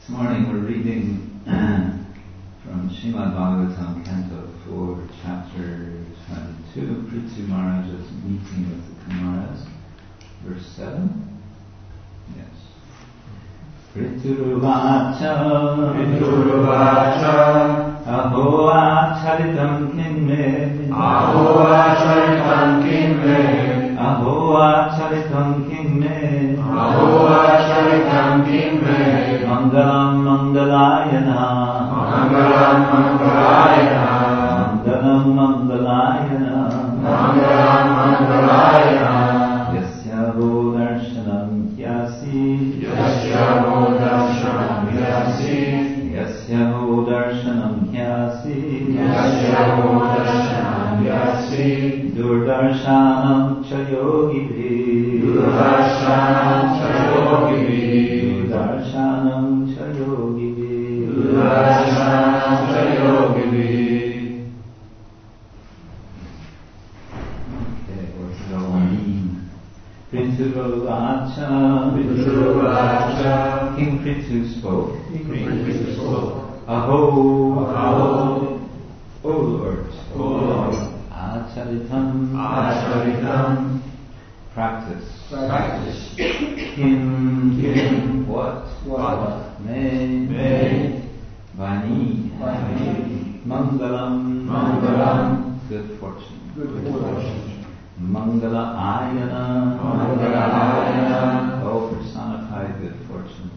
This morning we're reading from Srimad Bhagavatam, Canto 4, Chapter 22, Prithu Maharaj's meeting with the Kumaras, verse 7. Yes. Prithuruvacha Aho acharitam kinme Aho acharitam kinme Aho acharitam kinme Aho acharitam kinme Mangalam Mangalayana Mangalam Mangalayana Mangalam Mangalayana Mangalam Mangalayana Yasya Vo Darshanam Hyasi Yasya Vo Darshanam Hyasi Yasya Vo Darshanam Hyasi Yasya Vo Darshanam Hyasi Durdarshanam Chayogivi Durdarshanam Chayogivi Durdarshanam Chayogivi Durdarshanam Chayogivi. Okay, what's it all mean? Prithuruvacha Prithuruvacha King Prithu spoke. King Prithu spoke. Aho Aho O Lord, O Lord. Acharitam Acharitam Practice Practice Kim What Me Vani Mangalam Mangalam Good fortune Mangala Ayana O personified good fortune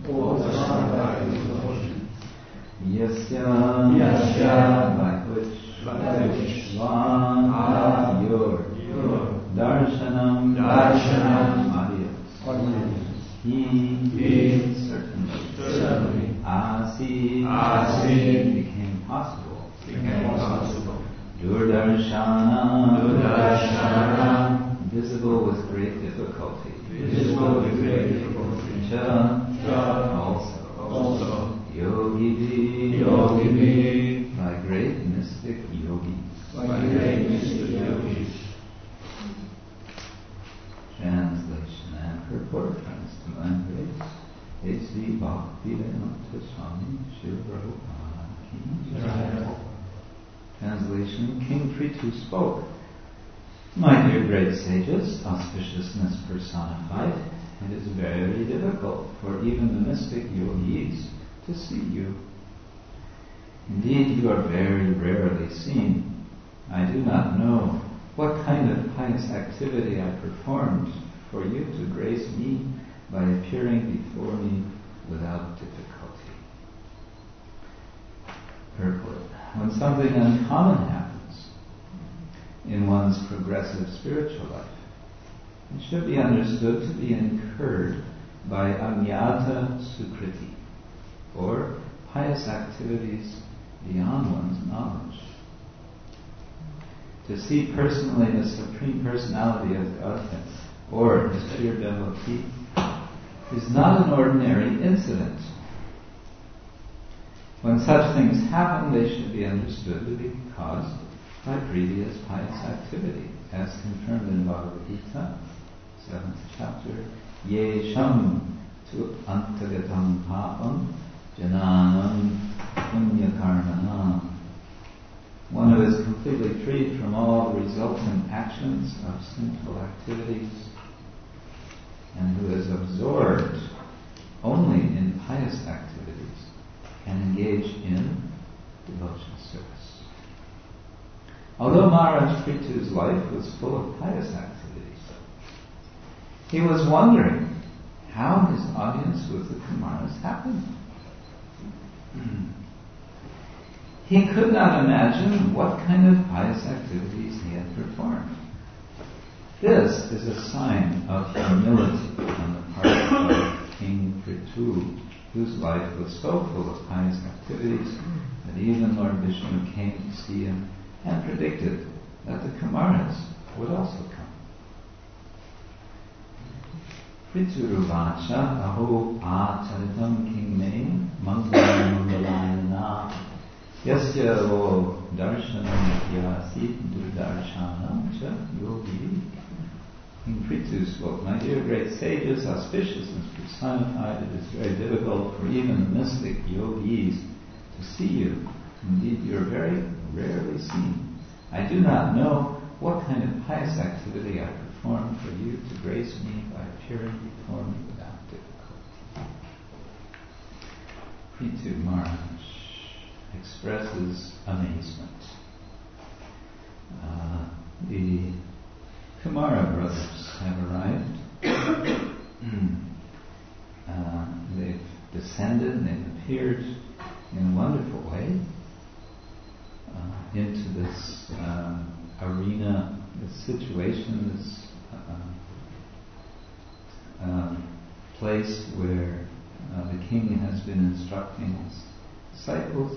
Yasya by which your Darshanam audience He certainly Asi became possible Durdarshanam visible with great difficulty also Yogi by great mystic yogis Translation and purport friends to my grace H.D. Bhaktivedanta Swami Srila Prabhupada Ki Jai. Translation King Prithu spoke. My dear great sages, auspiciousness personified, it is very difficult for even the mystic yogis to see you. Indeed, you are very rarely seen. I do not know what kind of pious activity I performed for you to grace me by appearing before me without difficulty. Purport. When something uncommon happens in one's progressive spiritual life, it should be understood to be incurred by Anyata Sukriti, or pious activities beyond one's knowledge. To see personally the Supreme Personality of Godhead, or His pure devotee, is not an ordinary incident. When such things happen, they should be understood to be caused by previous pious activity, as confirmed in Bhagavad Gita, 7th chapter, Yesham tu antagatam papam jananam punyakarmanam. One who is completely freed from all resultant actions of sinful activities and who is absorbed only in pious activities can engage in devotional service. Although Maharaj Prithu's life was full of pious activities, he was wondering how his audience with the Kumaras happened. He could not imagine what kind of pious activities he had performed. This is a sign of humility on the part of King Prithu, whose life was so full of pious activities that even Lord Vishnu came to see him and predicted that the Kumaras would also come. Prithuruvacha aho acharitam kingne mangalam mangalayana yasya vo darshanam yasit durdarshanam cha yogi. King Prithu spoke, "My dear great sages, auspiciousness personified, it is very difficult for even mystic yogis to see you. Indeed, you are very rarely seen. I do not know what kind of pious activity I perform for you to grace me by appearing before me without difficulty." Prithu Maharaj expresses amazement. The Kumara brothers have arrived. They've descended, they've appeared in a wonderful way into this arena, this situation, this place where the king has been instructing his disciples,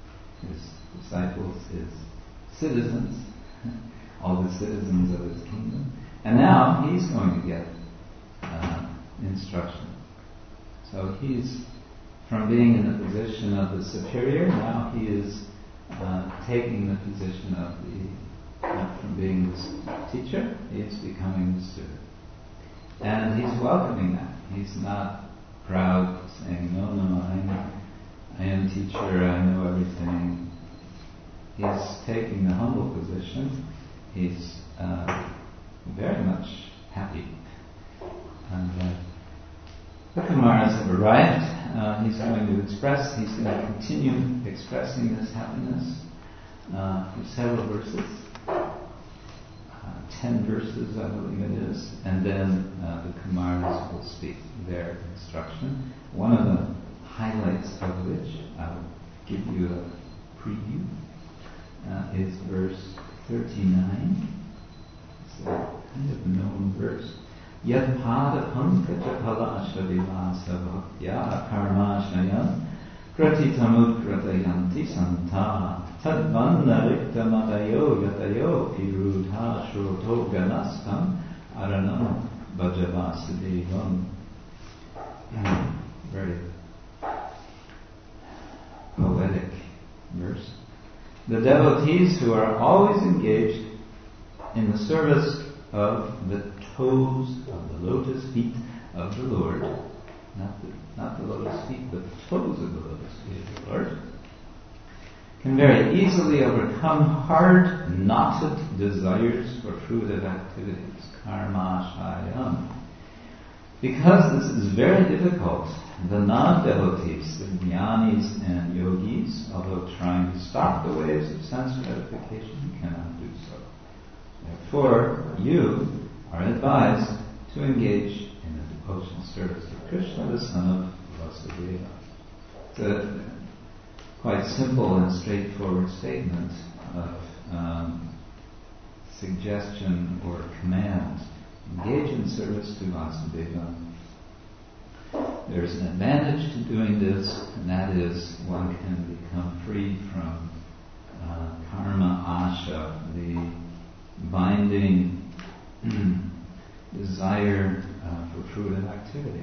his citizens, all the citizens of his kingdom, and now he's going to get instruction. So he's, from being in the position of the superior, now he is taking the position of from being the teacher, he is becoming the student. And he's welcoming that. He's not proud, saying, no, I am teacher, I know everything. He's taking the humble position. He's very much happy. And the Kumaras have arrived. He's going to continue expressing this happiness for several verses. 10 verses, I believe it is. And then the Kumaras will speak their instruction. One of the highlights of which I'll give you a preview is verse 39. It's a kind of known verse. Yat pada pankaj palasha vivasa bhaktya karmashayan kratitamudkratayanti santa tadvanna riktamatayo yatayo pirudha shroto ganastam aranam bhajavasudevam. Very poetic verse. The devotees who are always engaged in the service of the toes of the lotus feet of the Lord, not the lotus feet, but the toes of the lotus feet of the Lord, can very easily overcome hard, knotted desires for fruitive activities, karma shayam. Because this is very difficult, the non-devotees, the jnanis and yogis, although trying to stop the waves of sense gratification, cannot do so. Therefore, you are advised to engage in the devotional service of Krishna, the son of Vasudeva. It's a quite simple and straightforward statement of suggestion or command. Engage in service to Vasudeva. There is an advantage to doing this, and that is one can become free from karma asha, the binding desire for fruitive activity.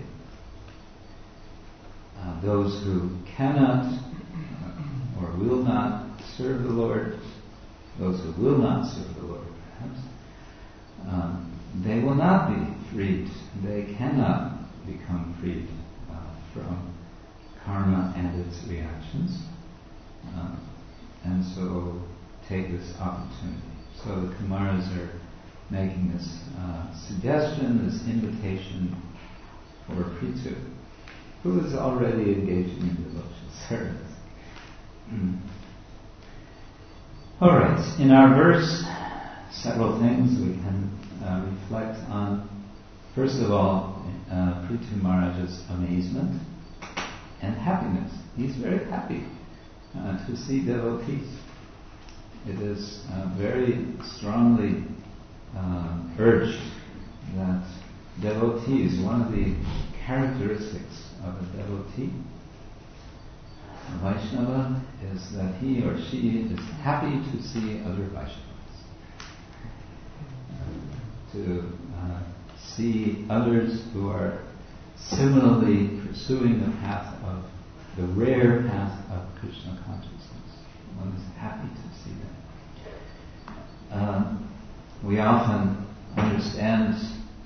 Those who cannot or will not serve the Lord, those who will not serve the Lord, perhaps, they will not be freed. They cannot become freed from karma and its reactions, and so take this opportunity. So the Kumaras are making this suggestion, this invitation for Prithu, who is already engaging in devotional service. All right, in our verse, several things we can reflect on. First of all, Prithu Maharaj's amazement and happiness. He's very happy to see devotees. It is very strongly urged that devotees, one of the characteristics of a devotee, a Vaishnava, is that he or she is happy to see other Vaishnavas. To see others who are similarly pursuing the rare path of Krishna consciousness. One is happy to see them. We often understand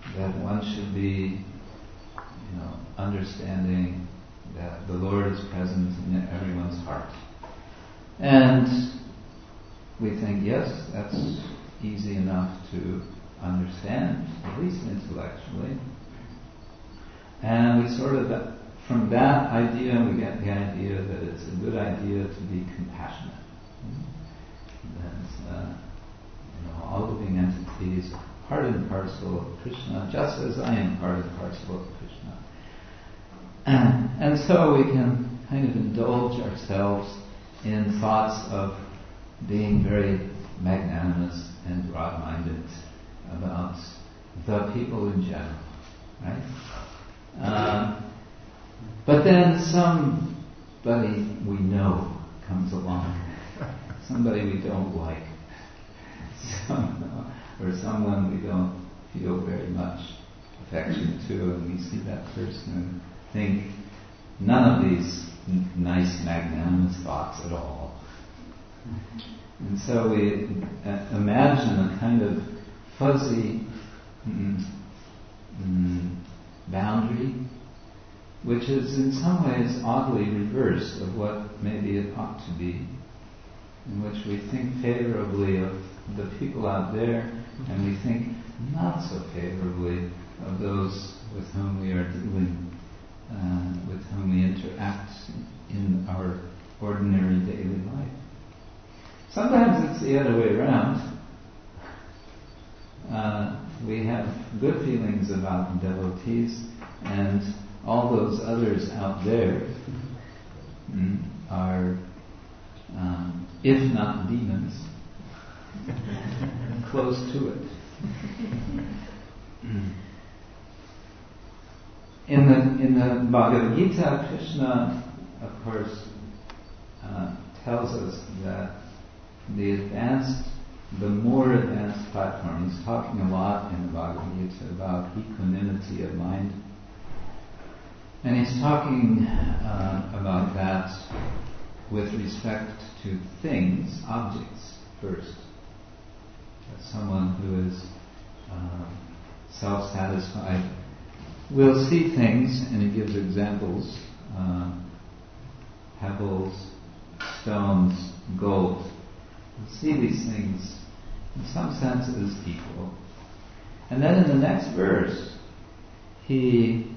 that one should be, understanding that the Lord is present in everyone's heart. And we think, yes, that's easy enough to understand, at least intellectually. And we sort of, from that idea, we get the idea that it's a good idea to be compassionate. That all living entities are part and parcel of Krishna, just as I am part and parcel of Krishna. And so we can kind of indulge ourselves in thoughts of being very magnanimous and broad-minded about the people in general, right? But then somebody we know comes along, somebody we don't like, or someone we don't feel very much affection to, and we see that person and think none of these nice magnanimous thoughts at all. And so we imagine a kind of fuzzy boundary, which is in some ways oddly reversed of what maybe it ought to be, in which we think favorably of the people out there, and we think not so favorably of those with whom we are dealing, with whom we interact in our ordinary daily life. Sometimes it's the other way around. We have good feelings about devotees, and all those others out there are, if not demons, close to it. In the Bhagavad Gita, Krishna, of course, tells us that the more advanced platform, he's talking a lot in the Bhagavad Gita about equanimity of mind. And he's talking about that with respect to things, objects, first. That someone who is self-satisfied will see things, and he gives examples, pebbles, stones, gold. We'll see these things in some sense as equal. And then in the next verse, he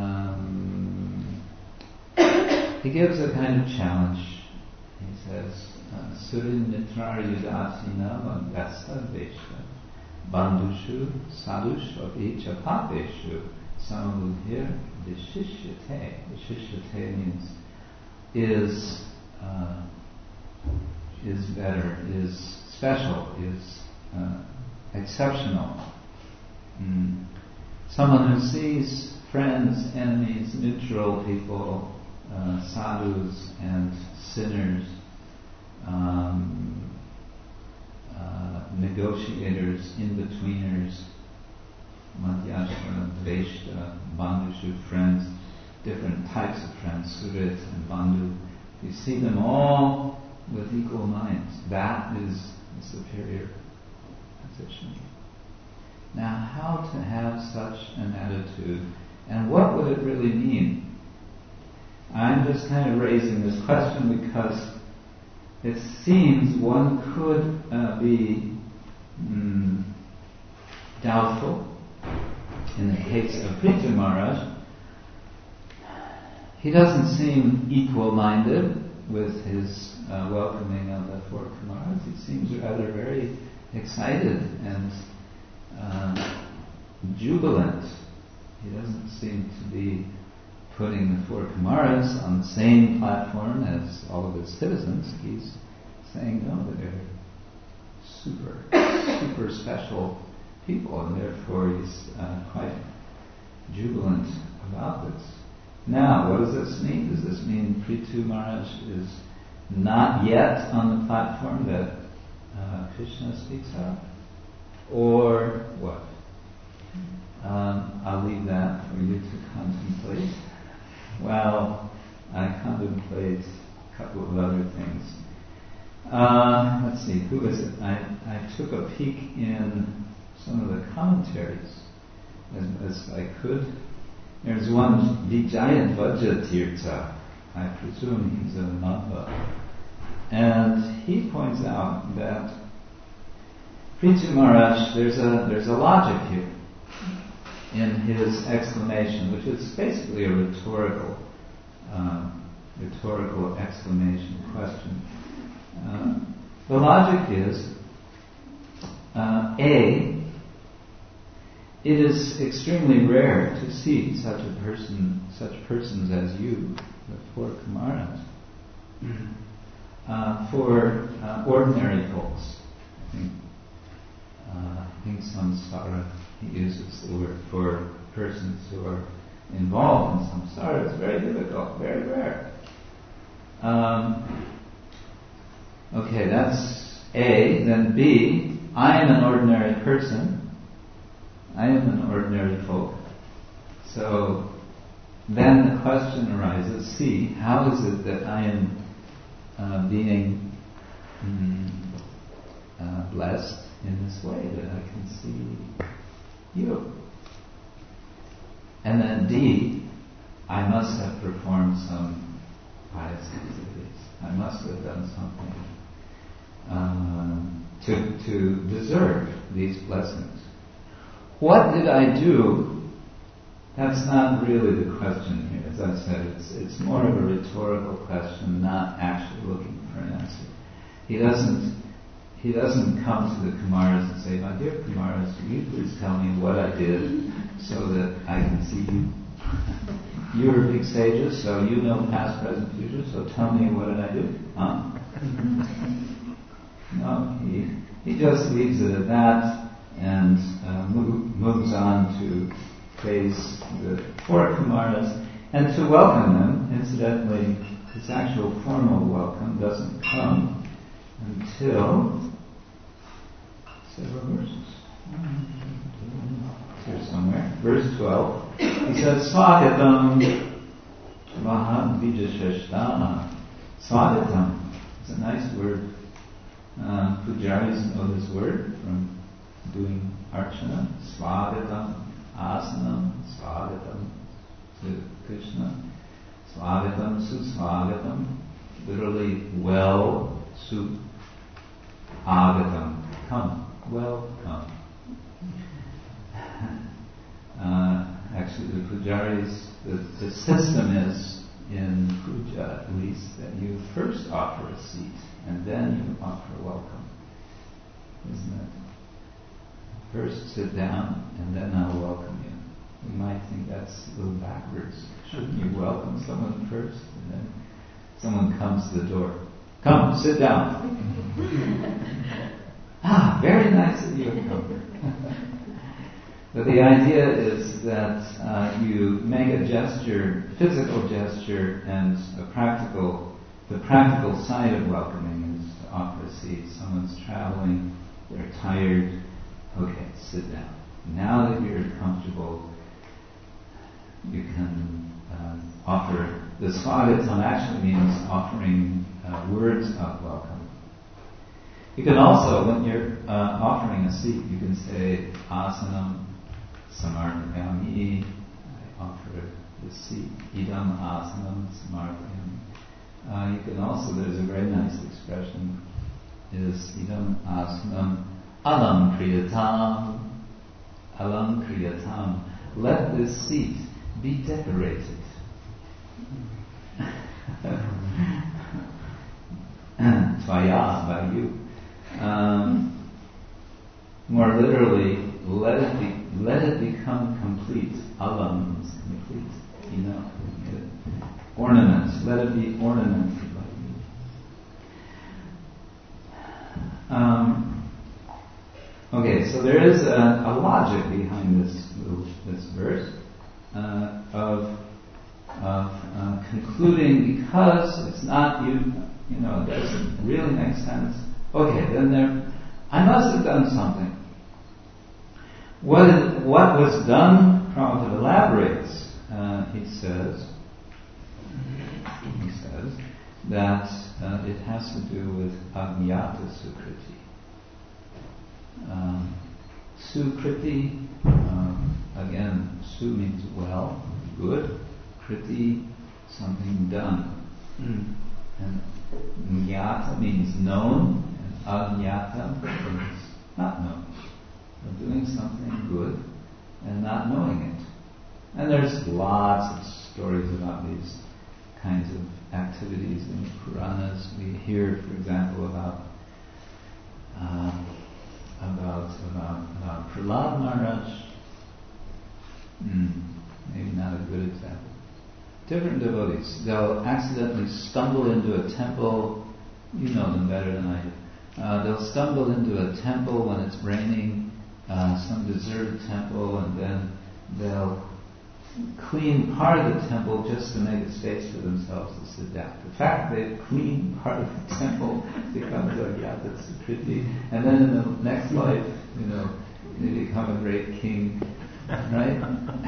gives a kind of challenge. He says, Surin Mitra Yudasina Vangasta Vesha Bandushu Sadushu Avicha Papeshu Samudhir Vishishyate. Vishishyate means is better, is special, is exceptional. Someone who sees friends, enemies, neutral people, sadhus and sinners, negotiators, in-betweeners, madhyashta, dveshta, bandhushu, friends, different types of friends, surit and bandhu. You see them all with equal minds. That is the superior position. Now, how to have such an attitude, and what would it really mean? I'm just kind of raising this question because it seems one could be doubtful. In the case of Prithu Maharaj, he doesn't seem equal-minded with his welcoming of the four Kumaras. He seems rather very excited and jubilant. He doesn't seem to be putting the four Kumaras on the same platform as all of his citizens. He's saying, no, they're super special people, and therefore he's quite jubilant about this. Now, what does this mean? Does this mean Prithu Maharaj is not yet on the platform that Krishna speaks of? Or what? I'll leave that for you to contemplate. Well, I contemplate a couple of other things. Let's see, who is it? I took a peek in some of the commentaries as I could. There's one Vijayadvaja Tirtha, I presume he's a Madhva, and he points out that Prithu Maharaj, there's a logic here in his exclamation, which is basically a rhetorical exclamation question. The logic is, A, it is extremely rare to see such persons as you, the four Kumaras, for ordinary folks. I think samsara, he uses the word for persons who are involved in samsara. It's very difficult, very rare. Okay, that's A. Then B, I am an ordinary person. I am an ordinary folk. So then the question arises, C, how is it that I am being blessed in this way, that I can see you? And then D, I must have performed some pious activities. I must have done something to deserve these blessings. What did I do? That's not really the question here. As I said, it's more of a rhetorical question, not actually looking for an answer. He doesn't come to the Kumaras and say, my dear Kumaras, will you please tell me what I did so that I can see you? You're big sages, so you know past, present, future, so tell me what did I do? No, he just leaves it at that and moves on to praise the four Kumaras and to welcome them. Incidentally, this actual formal welcome doesn't come until several verses. Here somewhere. Verse 12. He says, Swagatam Vaham Vijashashtana. Swagatam. It's a nice word. Pujaris know this word from doing archana. Swagatam, asanam, swagatam to Krishna. Swagatam, suswagatam. Literally, well, agatam, come, welcome. Actually, the pujaris, the system is, in puja at least, that you first offer a seat and then you offer welcome. Isn't it? First sit down and then I'll welcome you. You might think that's a little backwards. Shouldn't you welcome someone first and then someone comes to the door? Come, sit down. Very nice of you to come. But the idea is that you make a gesture, physical gesture, and the practical side of welcoming is to offer a seat. Someone's traveling, they're tired. Okay, sit down. Now that you're comfortable, you can offer. The swagatam actually means offering words of welcome. You can also, when you're offering a seat, you can say asanam samarpayami. I offer the seat. Idam asanam samarpayami. You can also, there's a very nice expression, is idam asanam alam kriyatam. Alam kriyatam. Let this seat be decorated. Tvaya, by you. More literally, let it become complete. Alam is complete. Ornaments. Let it be ornamented by you. Okay, so there is a logic behind this verse of concluding, because it's not it doesn't really make sense. Okay, then I must have done something. What was done, Prabhupada elaborates. He says that it has to do with Ajnata Sukriti. Sukriti, again, su means well, good. Kriti, something done. And jnata means known, and ajnata means not known. So doing something good and not knowing it. And there's lots of stories about these kinds of activities in the Puranas. We hear, for example, about Prahlad Maharaj. Maybe not a good example. Different devotees, they'll accidentally stumble into a temple. You know them better than I do. They'll stumble into a temple when it's raining, some deserted temple, and then they'll clean part of the temple just to make a space for themselves to sit down. The fact they've cleaned part of the temple becomes a yata sukriti, and then in the next life, they become a great king, right?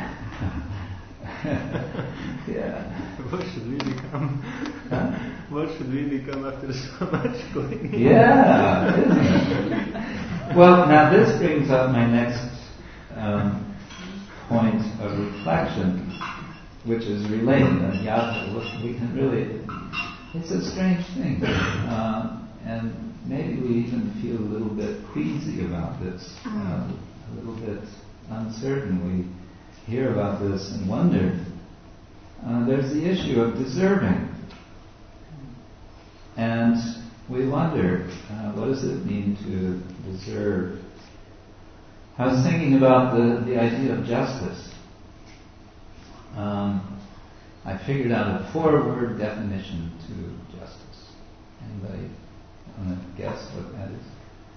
Yeah. What should we become? What should we become after so much cleaning? Yeah, isn't it? Well, now this brings up my next point of reflection, which is related. And yata, we can really, it's a strange thing. And maybe we even feel a little bit queasy about this, a little bit uncertain. We hear about this and wonder. There's the issue of deserving. And we wonder, what does it mean to deserve? I was thinking about the idea of justice. I figured out a 4-word definition to justice. Anybody want to guess what that is?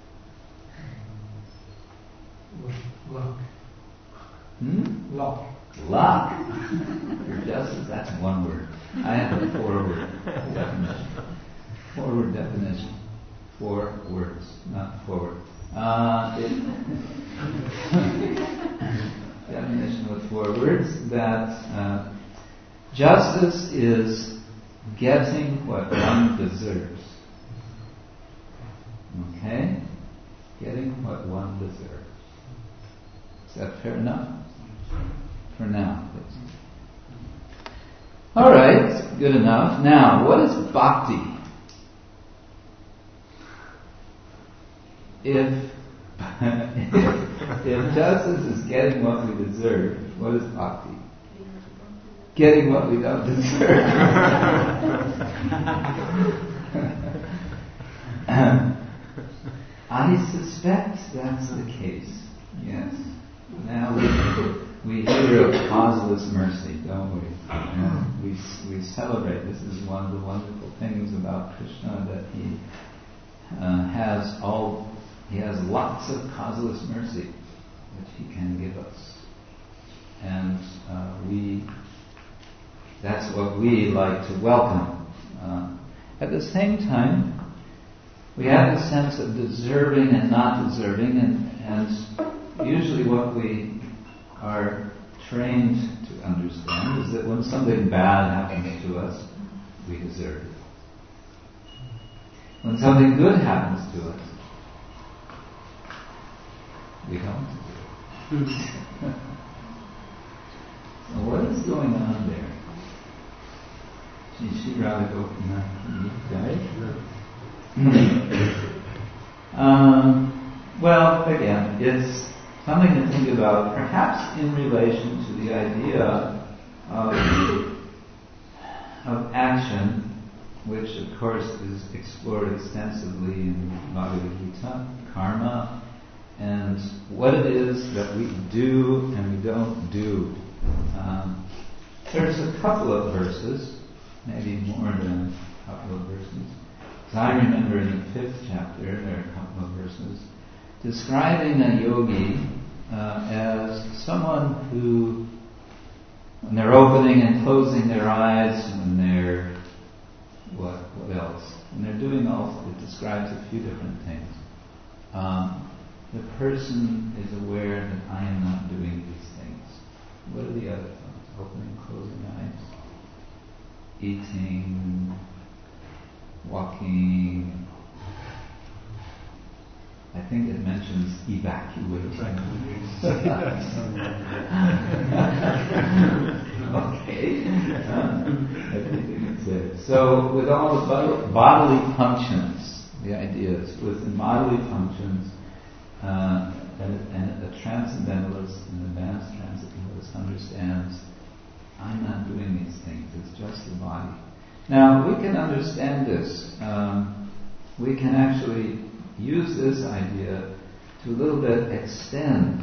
Luck. Luck. Luck. For justice, that's 1 word. I have a 4-word definition. 4-word definition. 4 words, not forward. Definition with 4 words, that justice is getting what one deserves. Okay? Getting what one deserves. Is that fair enough? For now, please. Alright, good enough. Now, what is bhakti? If justice is getting what we deserve, what is bhakti? Getting what we don't deserve. I suspect that's the case. Yes. Now we hear of causeless mercy, don't we? We celebrate. This is one of the wonderful things about Krishna, that he has lots of causeless mercy that he can give us, and that's what we like to welcome. At the same time, we have a sense of deserving and not deserving, and usually what we are trained to understand is that when something bad happens to us, we deserve it. When something good happens to us, we don't deserve it. So what is going on there? She rather go well, again, it's something to think about, perhaps in relation to the idea of action, which of course is explored extensively in Bhagavad Gita, karma, and what it is that we do and we don't do. There's a couple of verses, maybe more than a couple of verses. So I remember in the 5th chapter, there are a couple of verses, describing a yogi as someone who, when they're opening and closing their eyes, when they're, what else? When they're doing it describes a few different things. The person is aware that I am not doing these things. What are the other things? Opening, closing eyes, eating, walking. I think it mentions evacuation. Okay. Everything is there. So with all the bodily functions, the idea is within bodily functions, and a transcendentalist, an advanced transcendentalist understands, I'm not doing these things, it's just the body. Now, we can understand this. We can actually use this idea to a little bit extend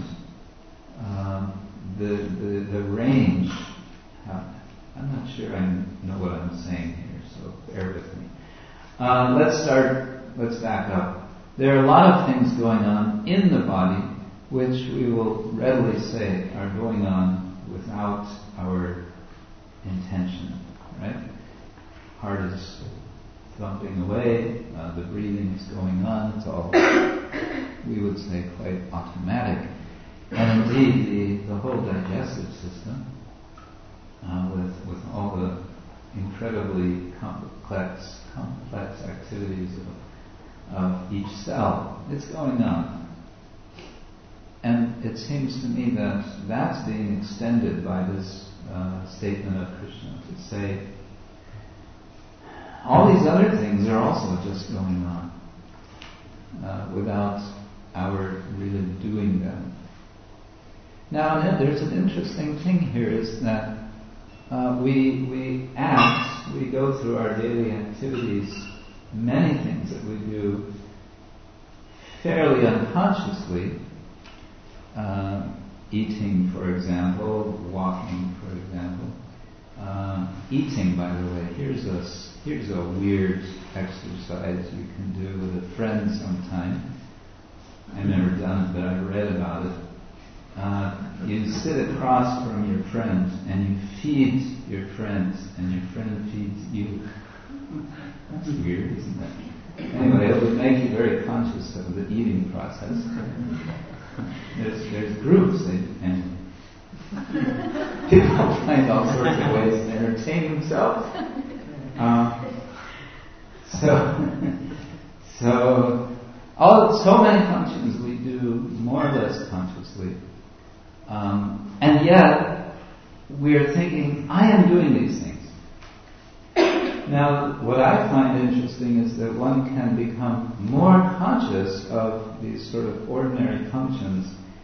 the range. I'm not sure I know what I'm saying here, so bear with me. Let's back up. There are a lot of things going on in the body which we will readily say are going on without our intention, right? Heart is thumping away, the breathing is going on, it's all, we would say, quite automatic. And indeed, the whole digestive system, with all the incredibly complex activities of each cell, it's going on. And it seems to me that that's being extended by this statement of Krishna to say, all these other things are also just going on without our really doing them. Now, there's an interesting thing here is that we act, we go through our daily activities, many things that we do fairly unconsciously, eating, for example, walking, for example. Eating, by the way, here's a weird exercise you can do with a friend sometime. I've never done it, but I've read about it. You sit across from your friend and you feed your friend, and your friend feeds you. That's weird, isn't it? Anyway, it would make you very conscious of the eating process. There's groups and people find all sorts of ways to entertain themselves. So many functions we do more or less consciously, and yet we are thinking, I am doing these things. Now, what I find interesting is that one can become more conscious of these sort of ordinary functions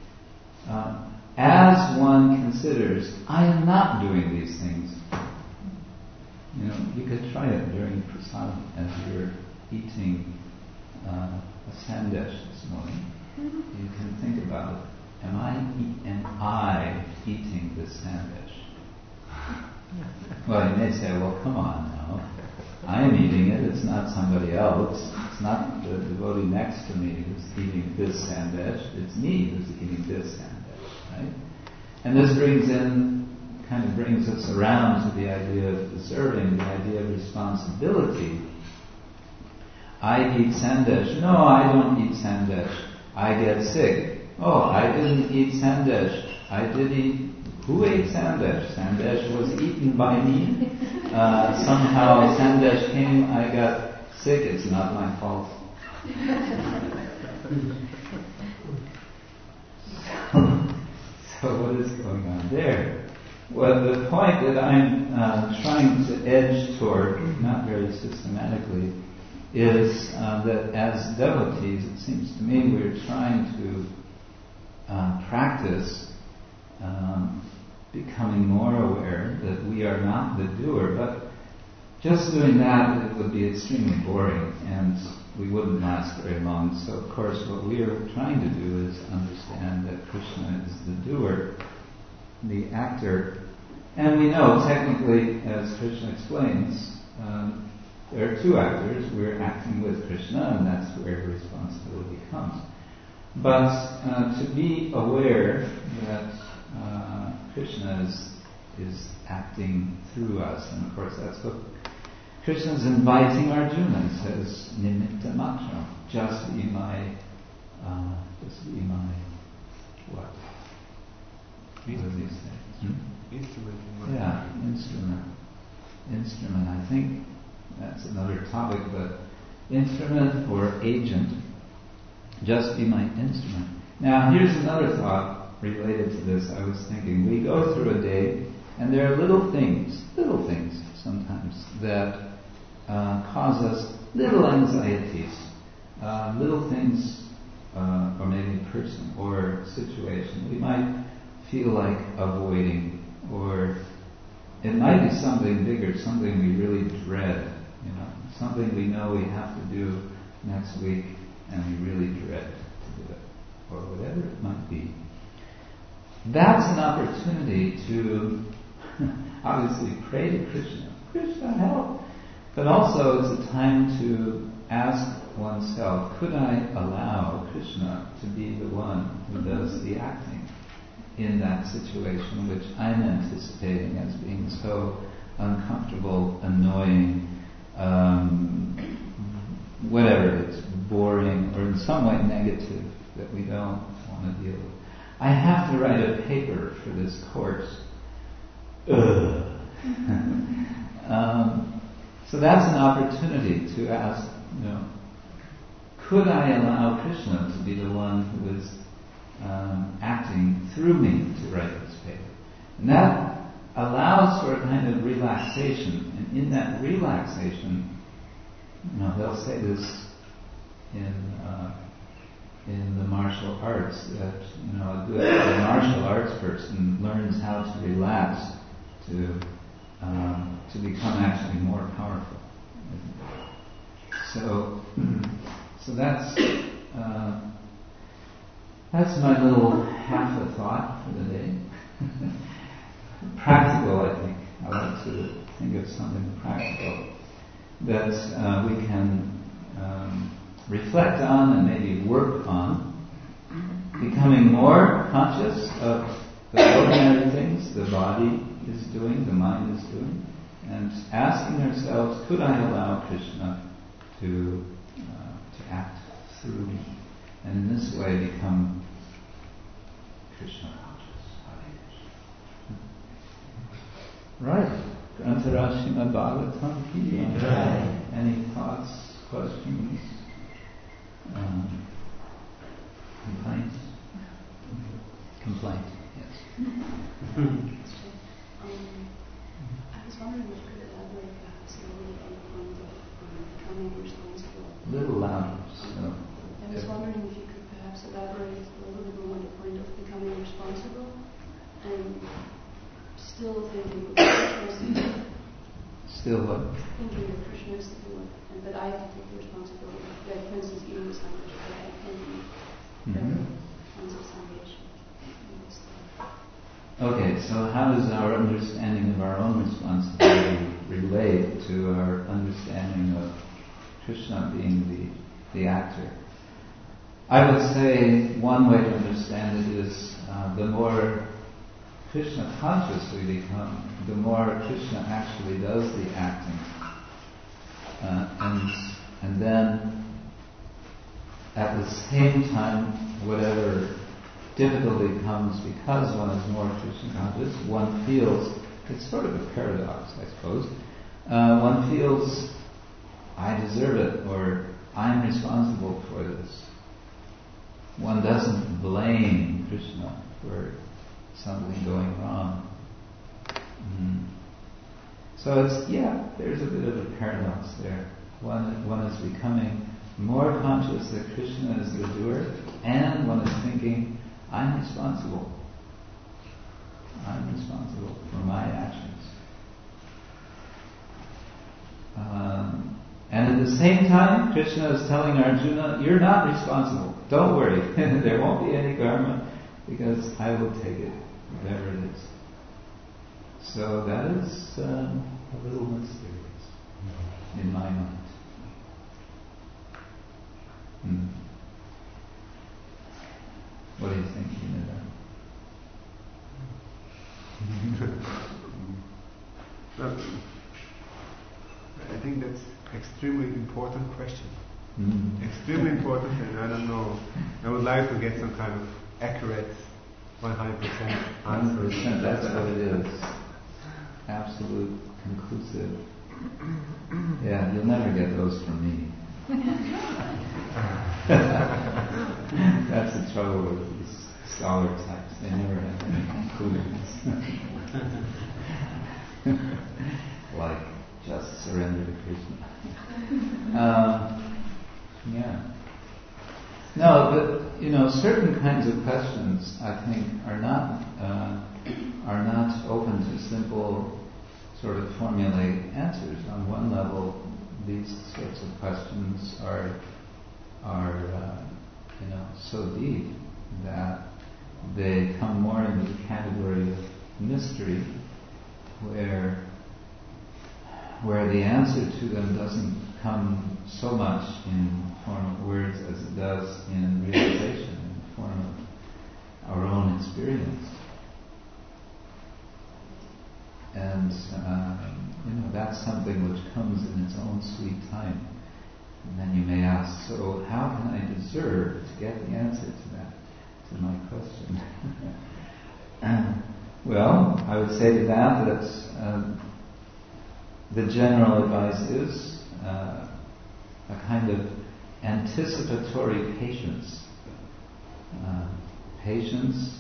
as one considers, I am not doing these things. You know, you could try it during prasadam as you're eating a sandesh this morning. You can think about, am I eating this sandesh? Well, you may say, well, come on now. I am eating it, it's not somebody else. It's not the devotee next to me who's eating this sandesh, it's me who's eating this sandesh, right? And this kind of brings us around to the idea of deserving, the idea of responsibility. I eat sandesh. No, I don't eat sandesh. I get sick. Oh, I didn't eat sandesh. I did eat. Who ate sandesh? Sandesh was eaten by me. Somehow sandesh came, I got sick. It's not my fault. So what is going on there? Well, the point that I'm trying to edge toward, not very systematically, is that as devotees, it seems to me we're trying to practice becoming more aware that we are not the doer, but just doing that, it would be extremely boring and we wouldn't last very long. So of course what we are trying to do is understand that Krishna is the doer, the actor. And we know technically, as Krishna explains, there are two actors. We're acting with Krishna, and that's where responsibility comes. But to be aware that Krishna is acting through us, and of course that's what Krishna's inviting Arjuna. He says, "Nimitta matra, just be my what? What does he say? Instrument. Yeah, instrument. I think that's another topic, but instrument or agent Just be my instrument. Now, here's another thought related to this. I was thinking, we go through a day, and there are little things sometimes, that cause us little anxieties, little things, or maybe a person or situation we might feel like avoiding, or it might be something bigger, something we really dread, something we know we have to do next week, and we really dread to do it, or whatever it might be. That's an opportunity to obviously pray to Krishna. Krishna, help! But also it's a time to ask oneself, could I allow Krishna to be the one who does the acting in that situation which I'm anticipating as being so uncomfortable, annoying, whatever it's boring, or in some way negative that we don't want to deal with. I have to write a paper for this course. So that's an opportunity to ask, could I allow Krishna to be the one who is acting through me to write this paper? And that allows for a kind of relaxation. And in that relaxation, they'll say this in the martial arts, that a good martial arts person learns how to relax to become actually more powerful. So that's my little half a thought for the day. Practical, I think. I like to think of something practical that we can reflect on and maybe work on, becoming more conscious of the ordinary things the body is doing, the mind is doing, and asking ourselves, could I allow Krishna to act through me, and in this way become Krishna conscious. Right. Grantharaj Srimad Bhagavatam ki. Any thoughts, questions, complaints? Complaint, yes. I was wondering if you could elaborate perhaps a little bit on the point of becoming responsible. A little louder. So. I was wondering if you could perhaps elaborate a little bit more on the point of becoming responsible and still thinking that Krishna is the doer. Still what? Thinking that Krishna is the doer and that I have to take the responsibility. Like, for instance, eating this language, that I can be kinds of salvation. Okay, so how does our understanding of our own responsibility relate to our understanding of Krishna being the actor? I would say one way to understand it is the more Krishna conscious we become, the more Krishna actually does the acting. And then at the same time, whatever difficulty comes because one is more Krishna conscious, one feels, it's sort of a paradox, I suppose, one feels, I deserve it, or I'm responsible for this. One doesn't blame Krishna for something going wrong. So there's a bit of a paradox there. One is becoming more conscious that Krishna is the doer, and one is thinking, I'm responsible. I'm responsible for my actions. And at the same time, Krishna is telling Arjuna, you're not responsible. Don't worry. There won't be any karma because I will take it, whatever it is. So that is a little mysterious in my mind. What do you think, I think that's extremely important question. Extremely important, and I don't know. I would like to get some kind of accurate 100% answer. 100%, that's what it is. Absolute, conclusive. Yeah, you'll never get those from me. That's the trouble with these scholar types. They never have any conclusions. Like, just surrender to Krishna. Yeah. No, but certain kinds of questions, I think, are not open to simple sort of formulaic answers. On one level, these sorts of questions are so deep that they come more into the category of mystery, where the answer to them doesn't come so much in form of words as it does in realization, in the form of our own experience. And that's something which comes in its own sweet time. And then you may ask, so how can I deserve to get the answer to that, to my question? Well, I would say to that the general advice is a kind of anticipatory patience. Patience,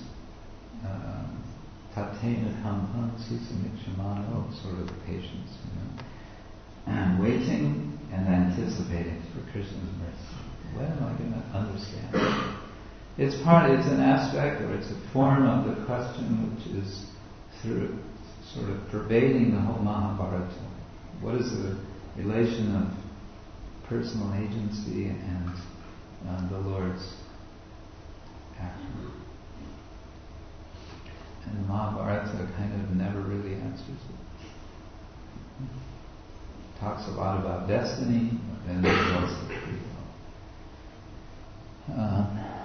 tatena kampan susamikshimano, sort of patience, and waiting and anticipating for Krishna's mercy. When am I going to understand? It's an aspect, or it's a form of the question which is through sort of pervading the whole Mahabharata. What is the relation of personal agency and the Lord's action? And Mahabharata kind of never really answers it. Talks a lot about destiny, but then there's also free will.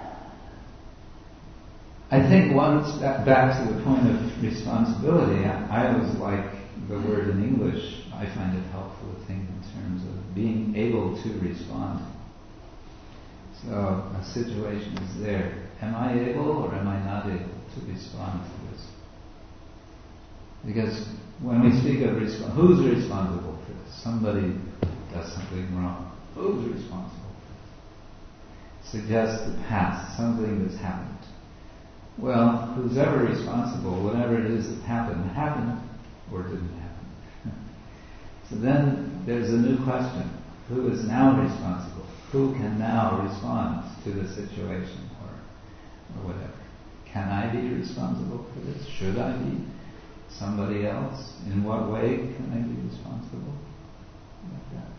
I think once back to the point of responsibility, I always like the word in English. I find it helpful to think in terms of being able to respond. So a situation is there. Am I able or am I not able to respond to this? Because when we speak of who's responsible for this? Somebody does something wrong. Who's responsible for this? Suggests the past, something that's happened. Well, who's ever responsible, whatever it is that happened or didn't happen. So then there's a new question. Who is now responsible? Who can now respond to the situation or whatever? Can I be responsible for this? Should I be? Somebody else? In what way can I be responsible? Like that.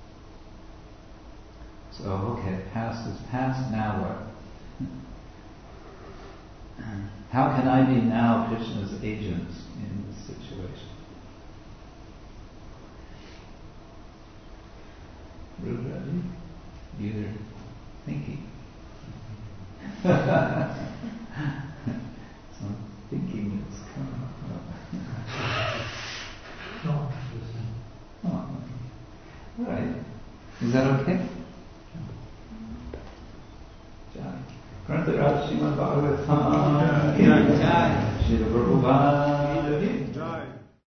So, okay, past is past, now what? How can I be now Krishna's agent in this situation? Rudraji, you're thinking. Some thinking is coming up. No. Oh, okay. All right. Is that okay? Jai. Grantaraj Srimad Bhagavatam. Jai. Srila Prabhupada.